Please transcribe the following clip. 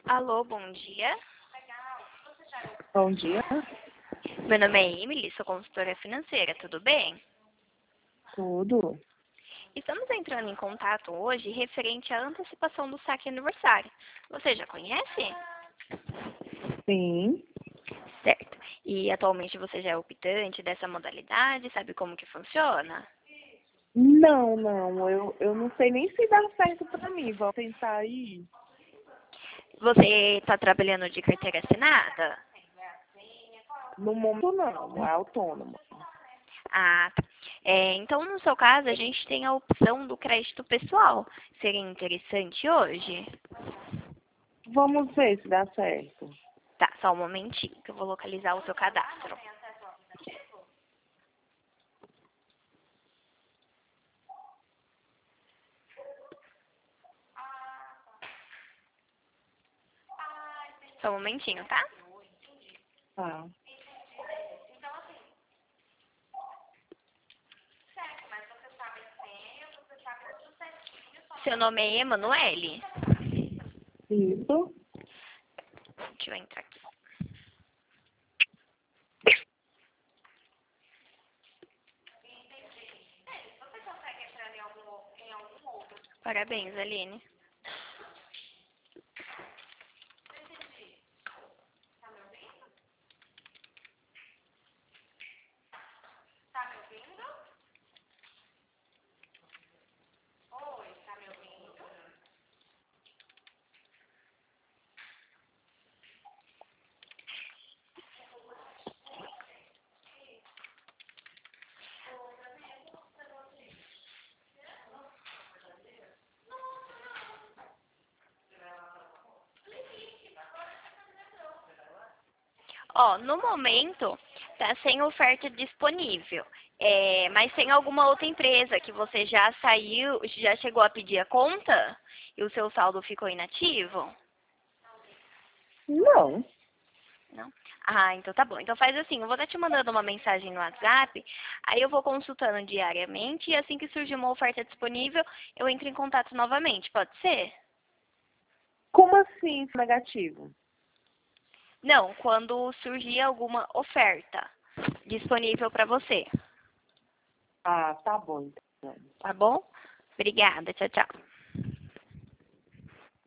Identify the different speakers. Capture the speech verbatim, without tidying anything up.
Speaker 1: Alô, bom dia.
Speaker 2: Bom dia,
Speaker 1: Meu nome é Emily, sou consultora financeira, tudo bem?
Speaker 2: tudo.
Speaker 1: Estamos entrando em contato hoje referente à antecipação do saque aniversário. Você já conhece?
Speaker 2: Sim.
Speaker 1: Certo. E atualmente você já é optante dessa modalidade, sabe como que funciona?
Speaker 2: Não, não, eu, eu não sei nem se dá certo pra mim. Vou tentar aí.
Speaker 1: Você está trabalhando de carteira assinada?
Speaker 2: No momento não, é autônoma.
Speaker 1: Ah, tá. É, então, no seu caso, a gente tem a opção do crédito pessoal. Seria interessante hoje?
Speaker 2: Vamos ver se dá certo.
Speaker 1: Tá, só um momentinho que eu vou localizar o seu cadastro. Só um momentinho, tá?
Speaker 2: Tá.
Speaker 1: Seu nome é Emanuele?
Speaker 2: Isso.
Speaker 1: Deixa eu entrar aqui. Parabéns, Aline. Ó, no momento, tá sem oferta disponível. É, mas tem alguma outra empresa que você já saiu, já chegou a pedir a conta e o seu saldo ficou inativo?
Speaker 2: Não.
Speaker 1: Não? Ah, então tá bom. Então faz assim, eu vou estar te mandando uma mensagem no WhatsApp, aí eu vou consultando diariamente e assim que surgir uma oferta disponível, eu entro em contato novamente, pode ser?
Speaker 2: Como assim negativo?
Speaker 1: Não, quando surgir alguma oferta disponível para você,
Speaker 2: Ah, tá bom então.
Speaker 1: tá bom? Obrigada, tchau, tchau.